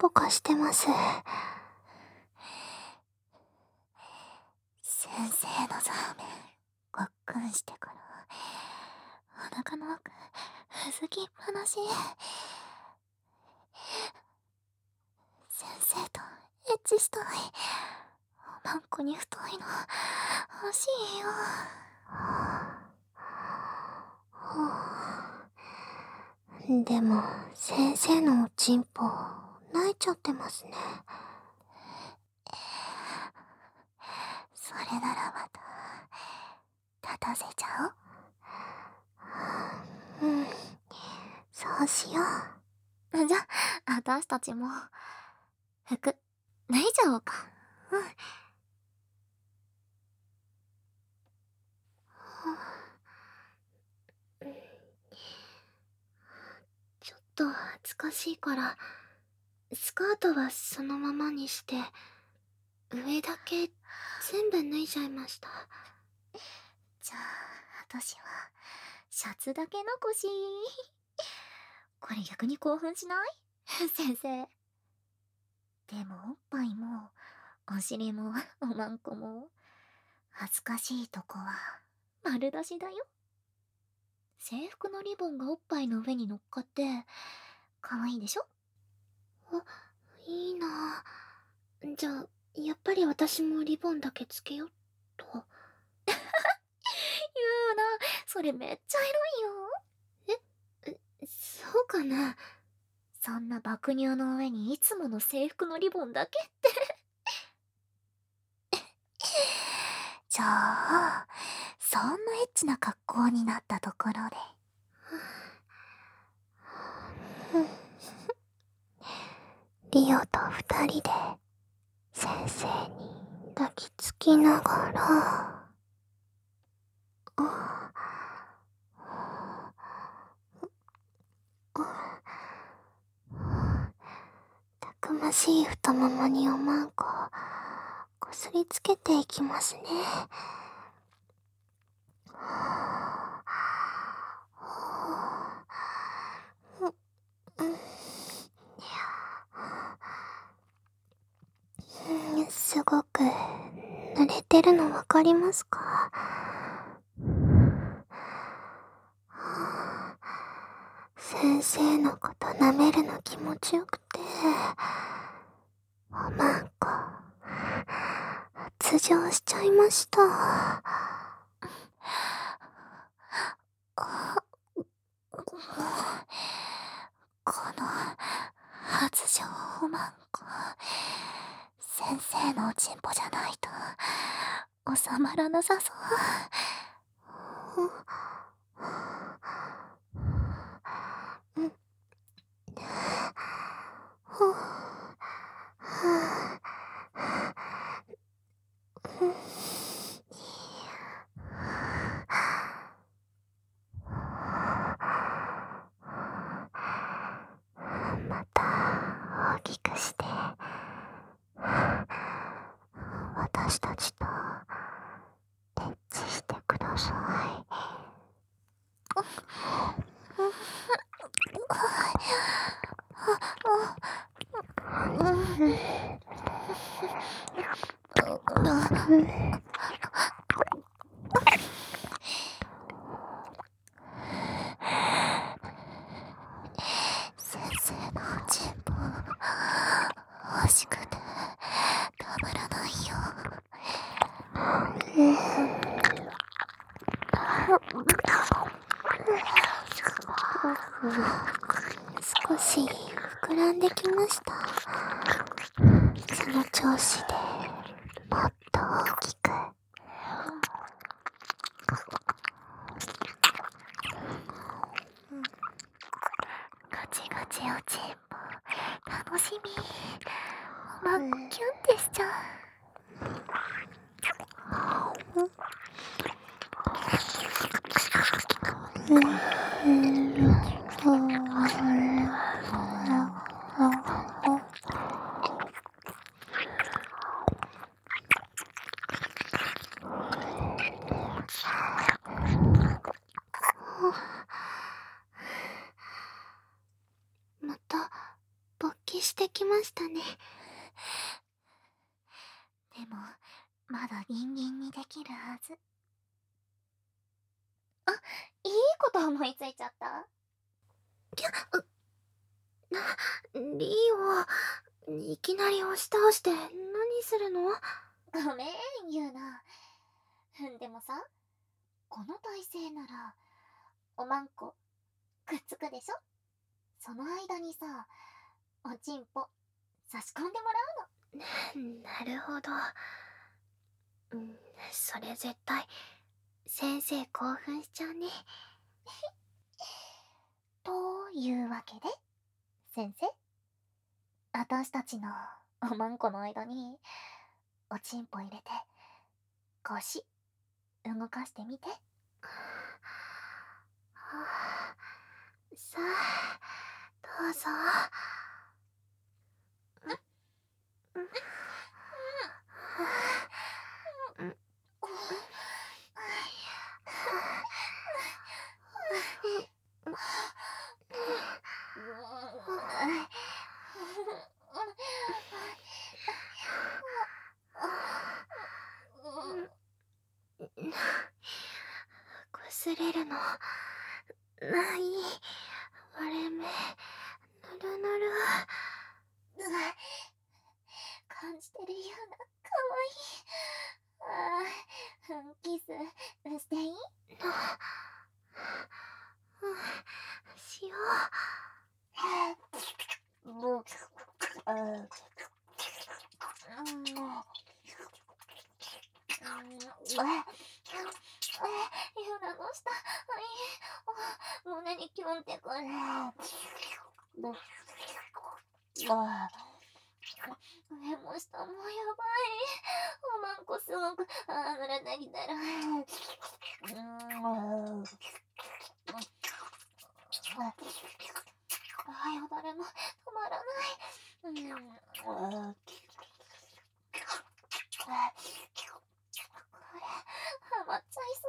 ポカしてます。 先生のザーメン、ごっくんしてから、お腹の奥、うずきっぱなし。先生とエッチしたい。おまんこに太いの、欲しいよ。 でも、先生のおちんぽ、泣いちゃってますね。 それならまた、立たせちゃおう。 うん、そうしよじゃ、私たちも、服、脱いじゃおうか。 ちょっと恥ずかしいから、スカートはそのままにして、上だけ全部脱いじゃいました。 じゃあ、私は、シャツだけ残し。これ逆に興奮しない先生。でもおっぱいも、お尻も、おまんこも、恥ずかしいとこは、丸出しだよ。制服のリボンがおっぱいの上に乗っかって、可愛いでしょ？ いいなぁ。じゃあ、やっぱり私もリボンだけつけよっと。 言うな、それめっちゃエロいよ。 そうかな。 そんな爆乳の上にいつもの制服のリボンだけって。じゃあ、そんなエッチな格好になったところで。 リオと二人で、先生に抱きつきながら、たくましい太ももにおまんこ、こすりつけていきますね。すごく濡れてるのわかりますか？先生のこと舐めるの気持ちよくて、おまんこ、発情しちゃいました。 この、発情おまんこ、先生のおちんぽじゃないと、収まらなさそう。 また大きくして、私たちとエッチしてください。 先生のおちんぽ、欲しくて、たまらないよ。 少し膨らんできました。その調子でもっと大きく。 ガチガチおちんぽ、楽しみ。おまんこキュンってしちゃう。 また勃起してききましたね。 でも、まだ人間にできるはず。あ、いいこと思いついちゃった。 リオ、いきなり押し倒して何するの？ ごめん、ユーナ。でもさ、この体勢なら、おまんこ、くっつくでしょ？その間にさ、おちんぽ、差し込んでもらうの。 なるほど。それ絶対、先生興奮しちゃうね。 というわけで、先生、私たちのおまんこの間に、おちんぽ入れて、腰、動かしてみて。 さあ、どうぞ。擦れるのない。割れ目、ぬるぬる。 感じてるような、かわいい。キスしていい？ しよユーナどうした？胸にキュンってくる。上も下もやばい。おまんこすごく濡れてきてる。よだれも止まらない。これ、ハマっちゃいそう。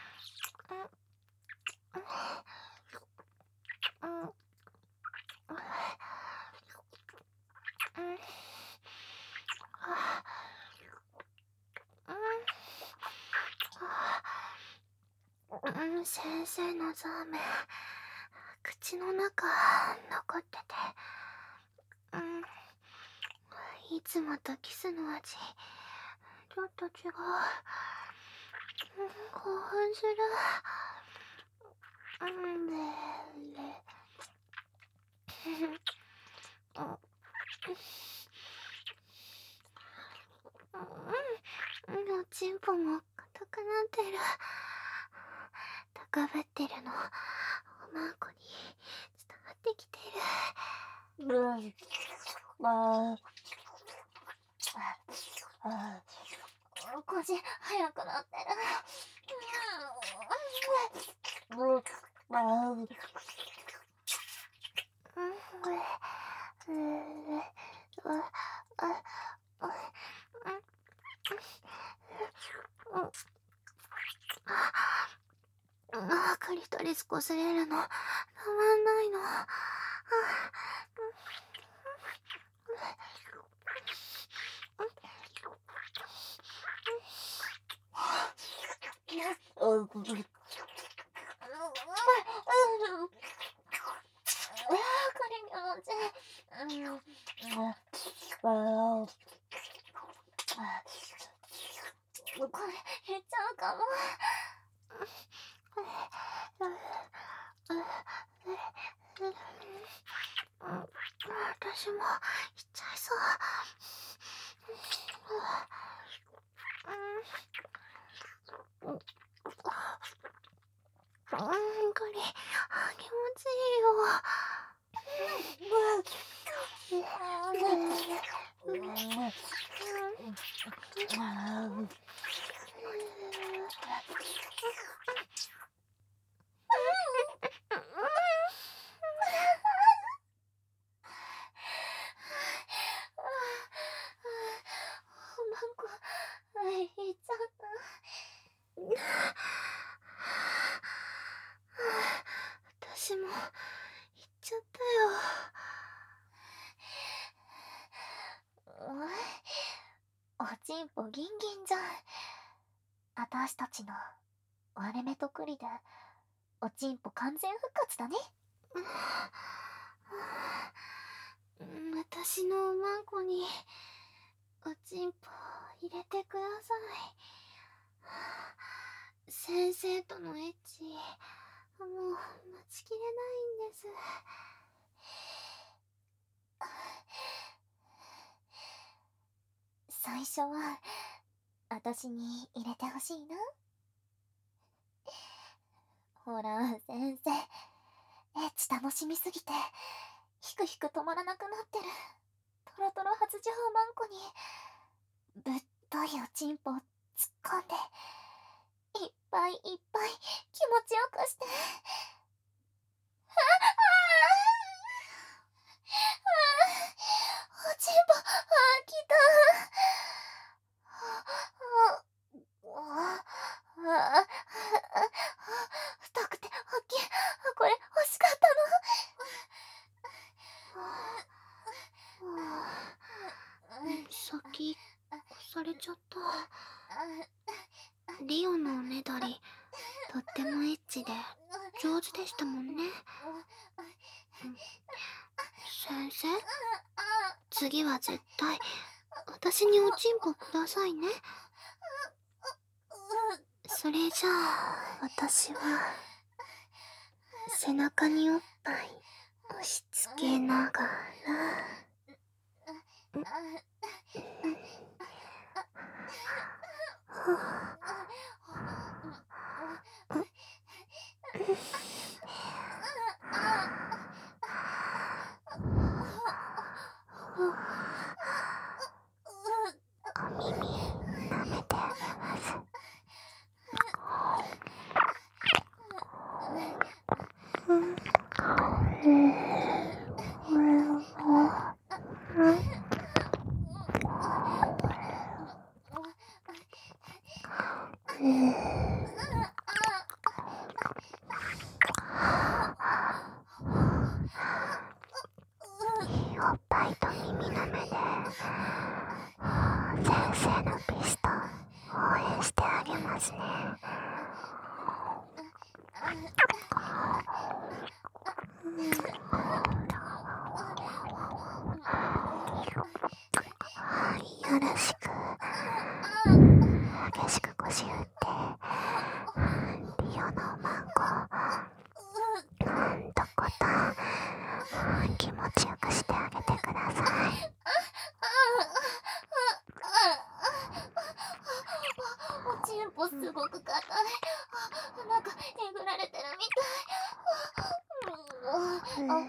先生のザーメン、口の中残ってて、いつもとキスの味、ちょっと違う。興奮する。おちんぽも硬くなってる。高ぶってるの、おまんこに伝わってきてる。 腰速くなってる。 クリトリス擦れるの、たまんないの。 これ減っちゃうかも。 私も行っちゃいそう。これ気持ちいいよ。 おまんこ減っちゃった。 私も行っちゃったよ。 ちんぽギンギンじゃん。あたしたちの割れ目とくりでおちんぽ完全復活だね。 私のおまんこにおちんぽ入れてください。先生とのエッチ、もう待ちきれないんです。 最初は私に入れてほしいな。ほら先生、エッチ楽しみすぎてひくひく止まらなくなってるトロトロ発情マンコにぶっといおちんぽを突っ込んでいっぱいいっぱい気持ちよくして。おちんぽ、来た。太くて大きい。これ欲しかったの。先越されちゃった。リオのおねだり、とってもエッチで上手でしたもんね。先生、次は絶対私におちんぽくださいね。それじゃあ私は背中におっぱい押し付けながらお耳舐めてあげます。おっぱいと耳の目で先生のピスト応援してあげますね。よろしく。激しく腰振ってリオのおまんことことん気持ちよくしてあげてください。 おちんぽすごく硬い。なんかえぐられてるみたい。いいよ。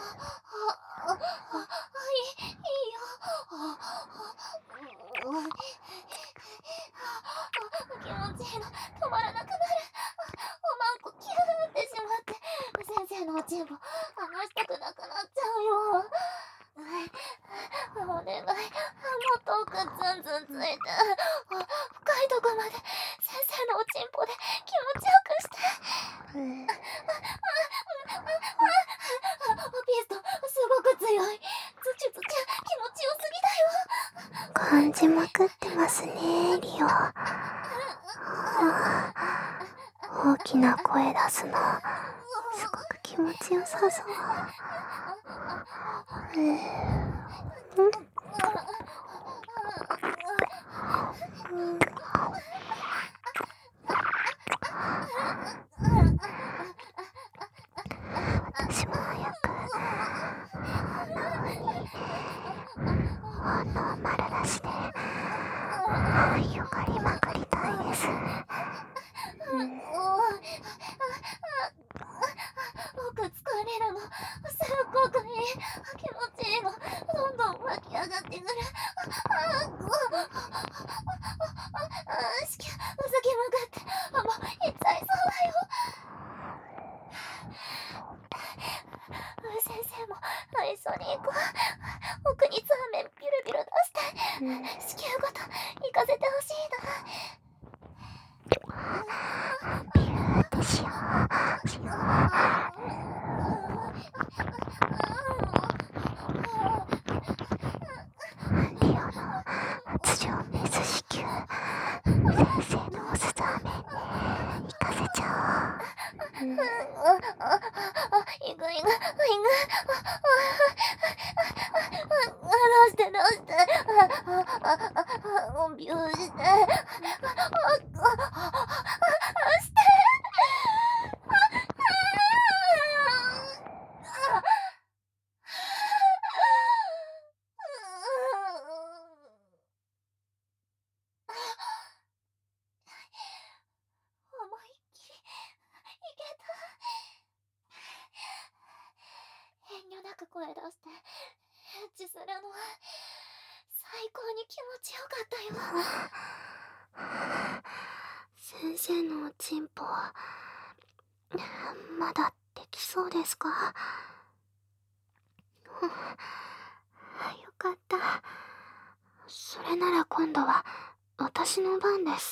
気持ちいいの止まらなくなる。おまんこキューってしまって先生のおちんぽ離したくなくなっちゃうよ。お願い、もっと奥ツンツンついて深いとこまで先生のおちんぽで気持ちよくして。ピストすごく強い。ズチュズチュ気持ちよすぎだよ。 感じまくってますね、リオ。大きな声出すのすごく気持ちよさそう。私も早くあんな風に本能丸出しでよがりまくりたいです。 僕疲れるのすっごくいい。気持ちいいのどんどん湧き上がどうしてビューしてして思いっきりいけた。遠慮なく声出してエッチするのは最高に気持ちよかったよ。 先生のおちんぽ、まだできそうですか？よかった。それなら今度は私の番です。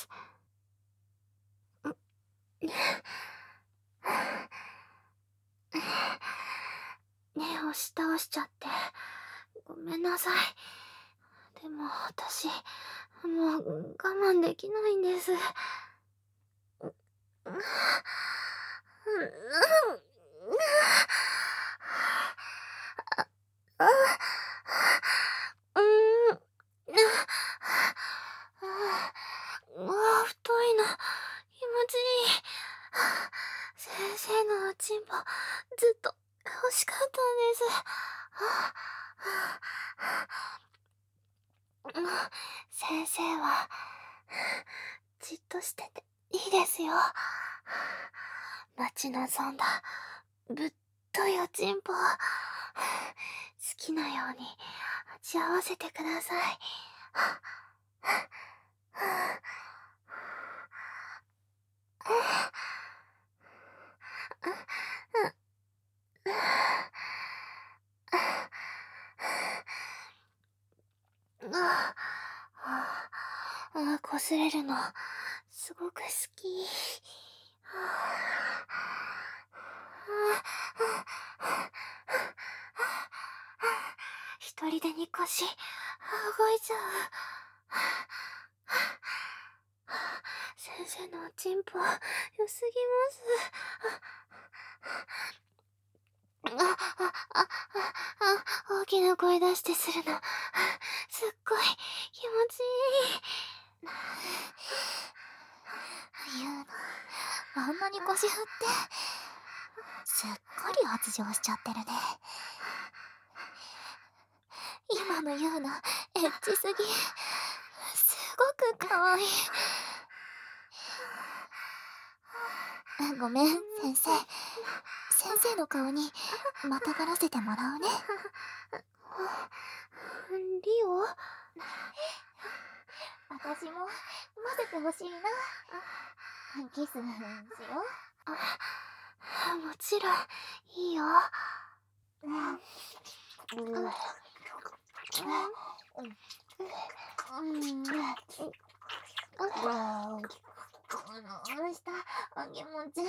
ねえ、押し倒しちゃってごめんなさい。でも私もう我慢できないんです。太いの気持ちいい。先生のおちんぽずっと欲しかったんです。先生はじっとしてていいですよ。待ち望んだぶっといおちんぽ好きなように味合わせてください。擦れるのすごく好き。一人でにこし動いちゃう。先生のおちんぽ良すぎます。大きな声出してするのすっごい気持ちいい。 ゆうな、あんなに腰振ってすっかり発情しちゃってるね。今のゆうなエッチすぎ、すごくかわいい。ごめん先生、先生の顔にまたがらせてもらうね。 リオ、 私も混ぜてほしいな。キスしよう。もちろんいいよ。 下気持ちいい。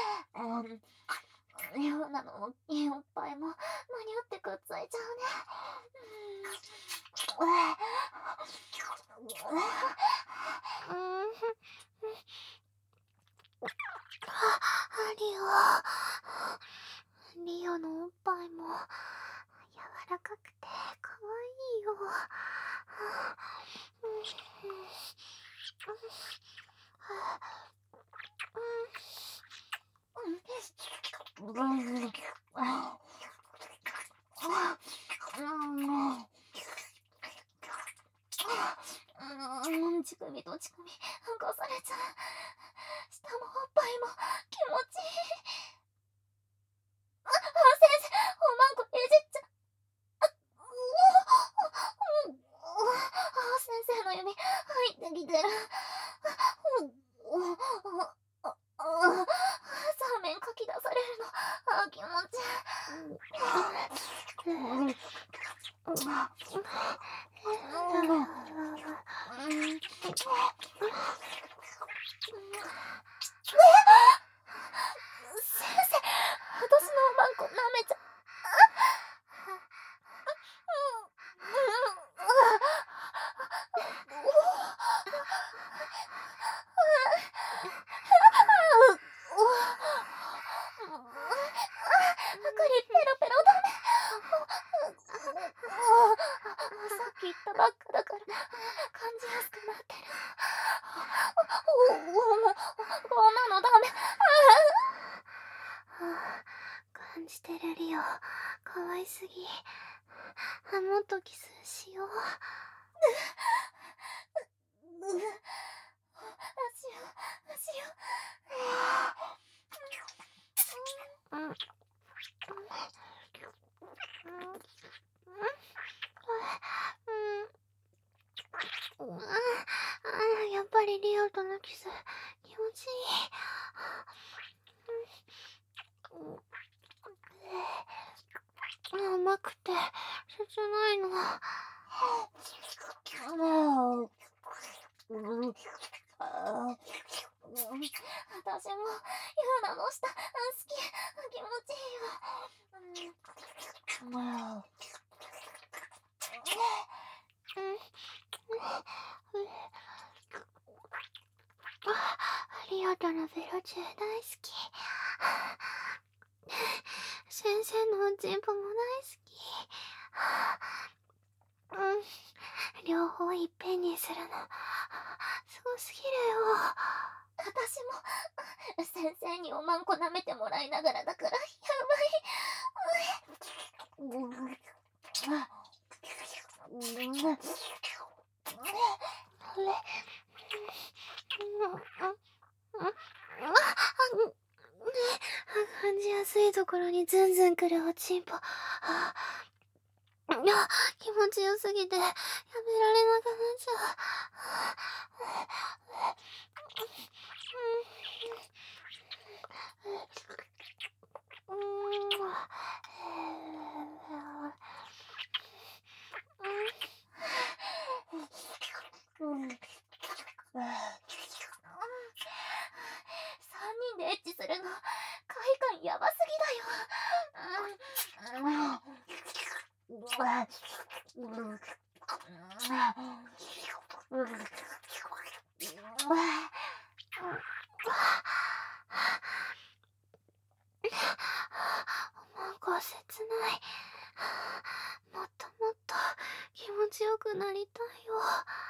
ようなの大きいおっぱいも間に合ってくっついちゃうね。 リオのおっぱいも柔らかくてかわいいよ。 乳首と乳首剥がされちゃう。下もおっぱいも気持ちいい。先生、おまんこいじっちゃ先生の指入ってきてる。そうめんかき出されるの気持ちいい。先生、私のおまんこ舐めちゃクリップ可愛すぎ。もっとキスしよう。 足を。 やっぱりリオとのキス気持ちいい。甘くて切ないの。 私もユーナの舌好き。気持ちいいよ。 リオとのベロチュー大好き。先生のおちんぽも大好き。両方いっぺんにするのすごすぎるよ。 私も先生におまんこ舐めてもらいながらだからやばい。 感じやすいところにズンズンくるおちんぽ。気持ちよすぎてやめられなくなっちゃ 3人でエッチするの快感やばすぎだよ。 なんか切ない。もっともっと気持ちよくなりたいよ。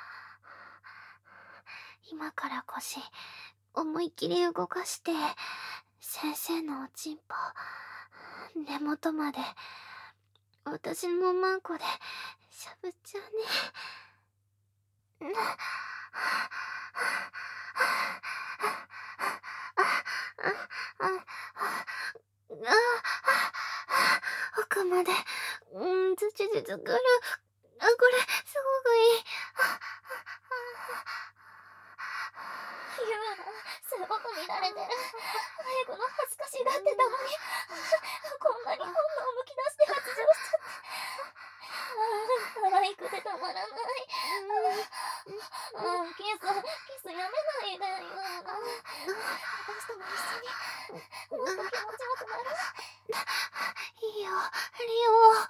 今から腰思いっきり動かして先生のおちんぽ根元まで私のマンコでしゃぶっちゃうね。奥までずちずちくる。これすごくいい。 ユーナすごく乱れてる。早くの恥ずかしがってたのにこんなに本能をむき出して発情しちゃって。可愛くてたまらない。キスやめないでよ。私とも一緒にもっと気持ちよくなる。 いいよリオ。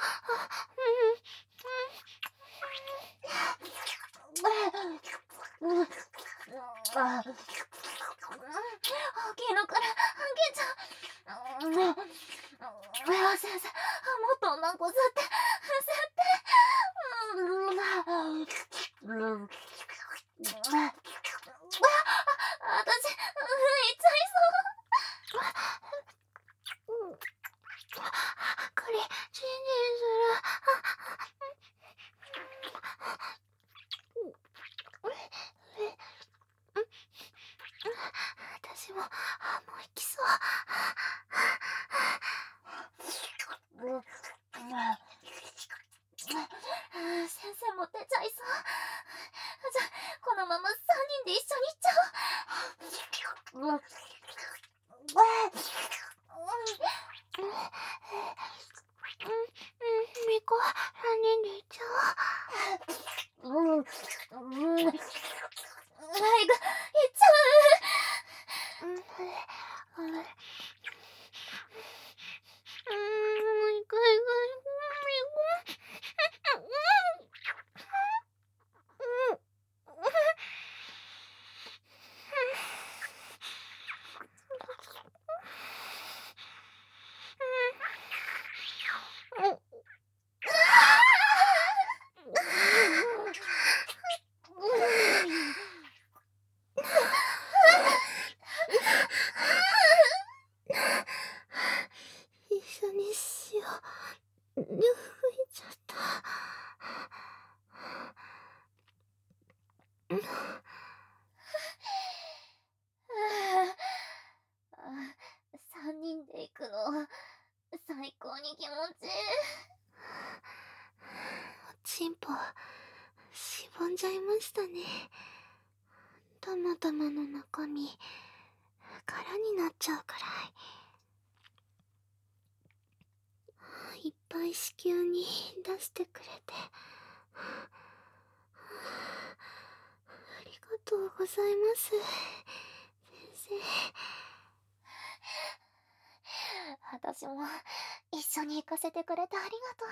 大きいのからあげちゃう。先生もっとおまんこ吸って私言っちゃいこれチン私ももう行きそう。 先生も出ちゃいそう。じゃあこのまま3人で一緒に行っちゃおう。 ミコ3人で行っちゃ早く行っちゃおう。行くに気持ちいい。 おちんぽ、しぼんじゃいましたね。たまたまの中身、空になっちゃうくらい。いっぱい子宮に出してくれて。ありがとうございます、先私も一緒に行かせてくれてありがとう。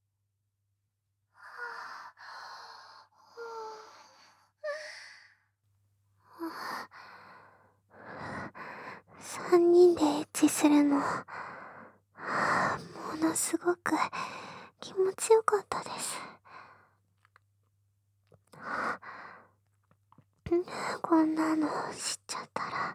生。3人でエッチするの、ものすごく気持ちよかったです。こんなの知っちゃったら、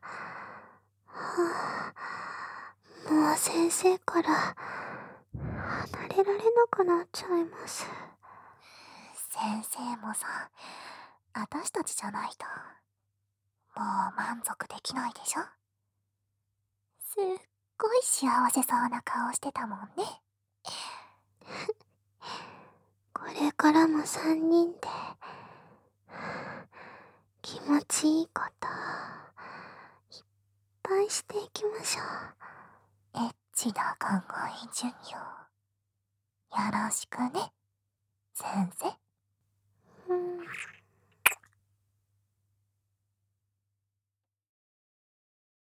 もう先生から離れられなくなっちゃいます。 先生もさ、私たちじゃないともう満足できないでしょ。すっごい幸せそうな顔してたもんね。 これからも3人で気持ちいいこといっぱいしていきましょう。 エッチな考え授業よろしくね、先生。